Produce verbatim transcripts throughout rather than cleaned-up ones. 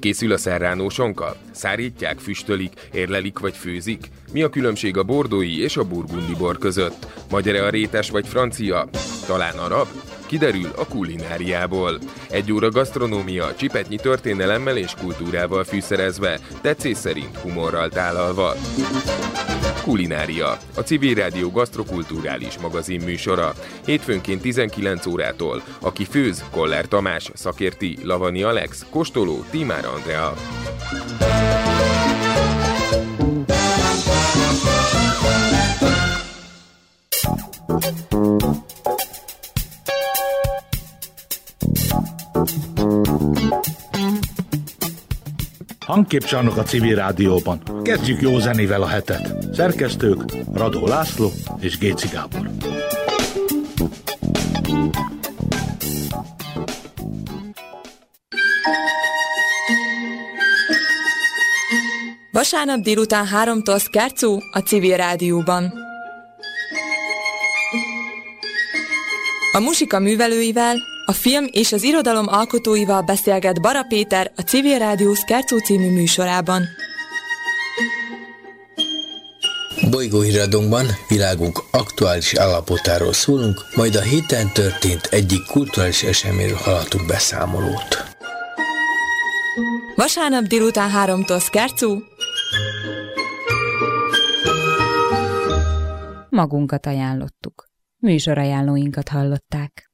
Hogy készül a serrano sonka? Szárítják, füstölik, érlelik vagy főzik? Mi a különbség a bordói és a burgundi bor között? Magyar-e a rétes vagy francia? Talán arab? Kiderül a kulináriából. Egy óra gasztronómia, csipetnyi történelemmel és kultúrával fűszerezve, tetszés szerint humorral tálalva. Kulinária, a Civil Rádió gasztrokulturális magazin műsora. Hétfőnként tizenkilenc órától. Aki főz, Koller Tamás, szakérti, Lavani Alex, kóstoló, Tímár Andrea. Hangképcsarnok a Civil Rádióban. Kezdjük jó zenével a hetet. Szerkesztők Radó László és Géci Gábor. Vasárnap délután háromtól Scherzo a Civil Rádióban. A muzsika művelőivel, a film és az irodalom alkotóival beszélget Bara Péter a Civil Rádió Scherzo című műsorában. Bolygóhíradónkban világunk aktuális állapotáról szólunk, majd a héten történt egyik kulturális eseményről hallhatunk beszámolót. Vasárnap délután háromtól Scherzo. Magunkat ajánlottuk. Műsorajánlóinkat hallották.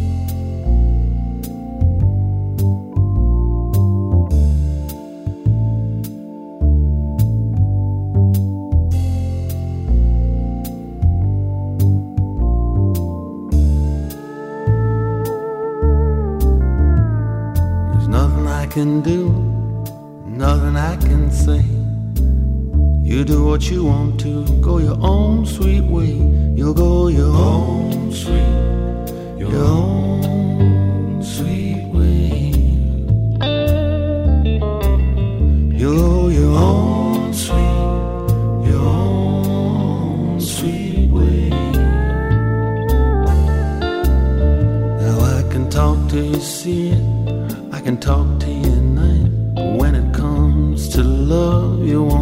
Can do, nothing I can say. You do what you want to, go your own sweet way. You'll go your own sweet, your own sweet way. You'll go your own sweet, your own sweet way. Now I can talk till you see it, I can talk to you